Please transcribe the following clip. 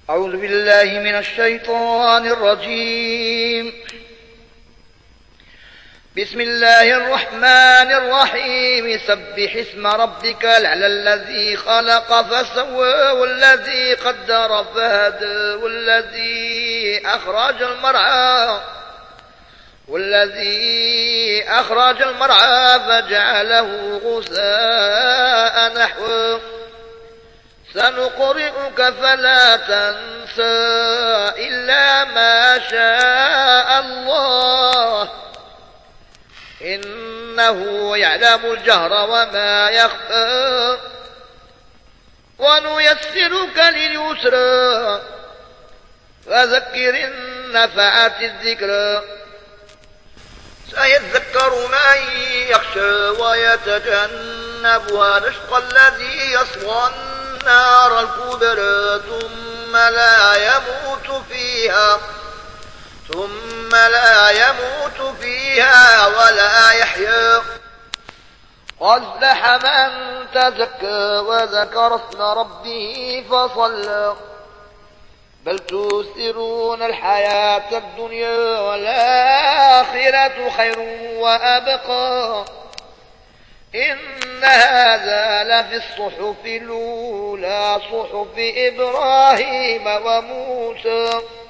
أعوذ بالله من الشيطان الرجيم. بسم الله الرحمن الرحيم. سبح اسم ربك الأعلى الذي خلق فسوى والذي قدر فهدى والذي أخرج المرعى فجعله غثاء نحوه سنقرئك فلا تنسى إلا ما شاء الله إنه يعلم الجهر وما يخفى ونيسرك لليسرى فذكر إن نفعت الذكرى سيذكر من يخشى ويتجنبها الأشقى الذي يصلى النار الكبرى ثم لا يموت فيها ولا يحيا. قد أفلح من تزكى وذكر اسم ربه فصلى بل تؤثرون الحياة الدنيا والآخرة خير وأبقى إن هذا لفي الصحف الأولى صحف إبراهيم وموسى